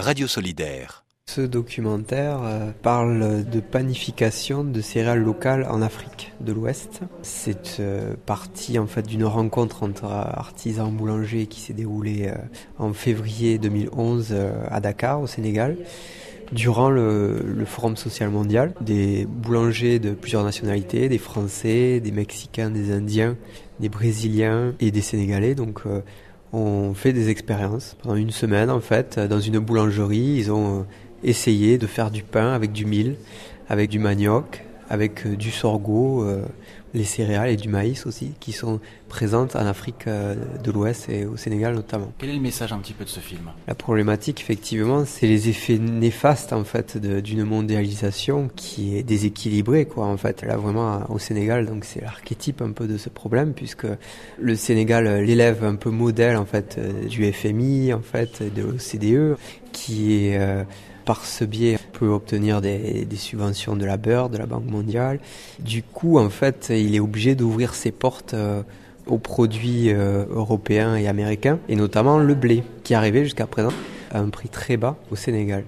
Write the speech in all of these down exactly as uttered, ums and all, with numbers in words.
Radio Solidaire. Ce documentaire euh, parle de panification de céréales locales en Afrique de l'Ouest. C'est euh, parti en fait d'une rencontre entre artisans boulangers qui s'est déroulée euh, en février deux mille onze euh, à Dakar, au Sénégal. Durant le, le Forum social mondial, des boulangers de plusieurs nationalités, des Français, des Mexicains, des Indiens, des Brésiliens et des Sénégalais, donc euh, ont fait des expériences. Pendant une semaine, en fait, dans une boulangerie, ils ont euh, essayé de faire du pain avec du mil, avec du manioc, avec euh, du sorgho, euh, les céréales et du maïs aussi, qui sont présentes en Afrique euh, de l'Ouest et au Sénégal notamment. Quel est le message un petit peu de ce film ? La problématique, effectivement, c'est les effets néfastes en fait de, d'une mondialisation qui est déséquilibrée, quoi. En fait, là vraiment au Sénégal, donc c'est l'archétype un peu de ce problème, puisque le Sénégal l'élève un peu modèle en fait du F M I, en fait, de l'O C D E, qui est euh, par ce biais, on peut obtenir des, des subventions de la B E R D, de la Banque mondiale. Du coup, en fait, il est obligé d'ouvrir ses portes euh, aux produits euh, européens et américains, et notamment le blé, qui arrivait jusqu'à présent à un prix très bas au Sénégal.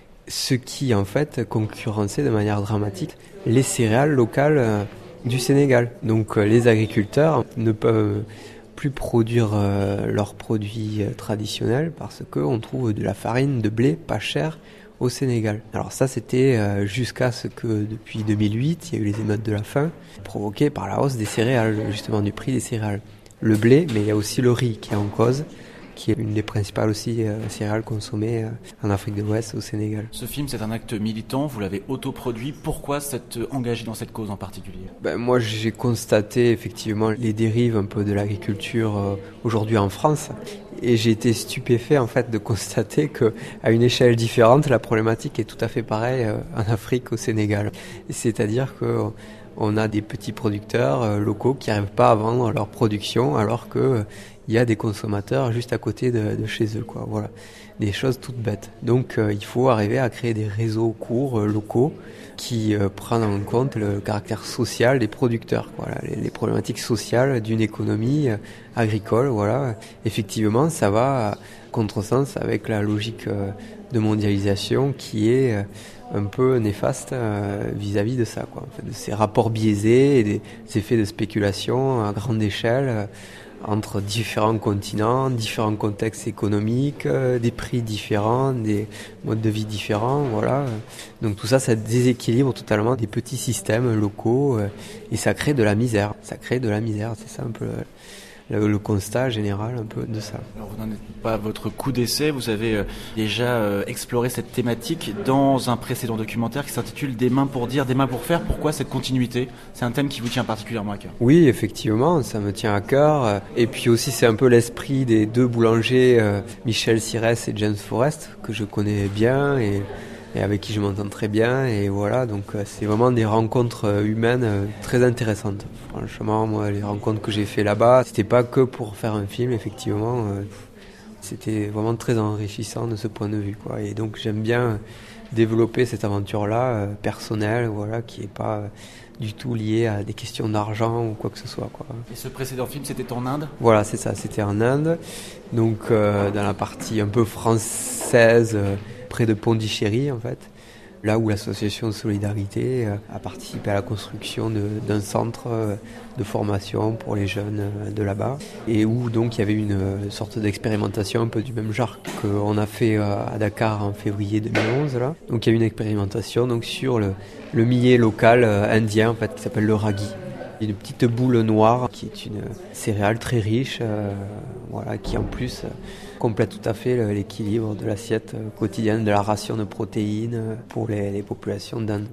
Ce qui, en fait, concurrençait de manière dramatique les céréales locales euh, du Sénégal. Donc, euh, les agriculteurs ne peuvent plus produire euh, leurs produits euh, traditionnels parce qu'on trouve de la farine de blé pas chère au Sénégal. Alors ça, c'était euh, jusqu'à ce que, depuis deux mille huit, il y a eu les émeutes de la faim, provoquées par la hausse des céréales, justement du prix des céréales. Le blé, mais il y a aussi le riz qui est en cause, qui est une des principales aussi euh, céréales consommées euh, en Afrique de l'Ouest, au Sénégal. Ce film, c'est un acte militant, vous l'avez autoproduit. Pourquoi s'être engagé dans cette cause en particulier ? Ben, moi, j'ai constaté effectivement les dérives un peu de l'agriculture euh, aujourd'hui en France. Et j'ai été stupéfait en fait de constater que, à une échelle différente, la problématique est tout à fait pareille euh, en Afrique, au Sénégal. C'est-à-dire que on a des petits producteurs euh, locaux qui n'arrivent pas à vendre leur production, alors que euh, il y a des consommateurs juste à côté de, de chez eux, quoi. Voilà, des choses toutes bêtes. Donc, euh, il faut arriver à créer des réseaux courts euh, locaux qui euh, prennent en compte le caractère social des producteurs, voilà, les, les problématiques sociales d'une économie euh, agricole. Voilà, effectivement, ça va à contresens avec la logique euh, de mondialisation qui est euh, un peu néfaste euh, vis-à-vis de ça, quoi, en fait, de ces rapports biaisés et des effets de spéculation à grande échelle euh, entre différents continents, différents contextes économiques, euh, des prix différents, des modes de vie différents, voilà. Donc tout ça, ça déséquilibre totalement des petits systèmes locaux euh, et ça crée de la misère. Ça crée de la misère, c'est ça un peu le, le, le constat général un peu de ça. Alors vous n'en êtes pas à votre coup d'essai, vous avez euh, déjà euh, exploré cette thématique dans un précédent documentaire qui s'intitule « Des mains pour dire, des mains pour faire ». Pourquoi cette continuité ? C'est un thème qui vous tient particulièrement à cœur. Oui, effectivement, ça me tient à cœur. Et puis aussi, c'est un peu l'esprit des deux boulangers, euh, Michel Sirès et James Forrest, que je connais bien et, et avec qui je m'entends très bien. Et voilà, donc euh, c'est vraiment des rencontres euh, humaines euh, très intéressantes. Franchement, moi, les rencontres que j'ai fait là-bas, c'était pas que pour faire un film, effectivement. Euh, c'était vraiment très enrichissant de ce point de vue, quoi. Et donc, j'aime bien développer cette aventure-là, euh, personnelle, voilà, qui est pas euh, du tout liée à des questions d'argent ou quoi que ce soit, quoi. Et ce précédent film, c'était en Inde ? Voilà, c'est ça, c'était en Inde, donc euh, dans la partie un peu française, euh, près de Pondichéry, en fait, là où l'association Solidarité euh, a participé à la construction de, d'un centre euh, de formation pour les jeunes euh, de là-bas, et où donc il y avait une euh, sorte d'expérimentation un peu du même genre qu'on a fait euh, à Dakar en février deux mille onze, là. Donc il y a une expérimentation donc sur le, le millet local euh, indien, en fait, qui s'appelle le ragi. Une petite boule noire qui est une céréale très riche, euh, voilà, qui en plus euh, complète tout à fait l'équilibre de l'assiette quotidienne de la ration de protéines pour les, les populations d'Inde.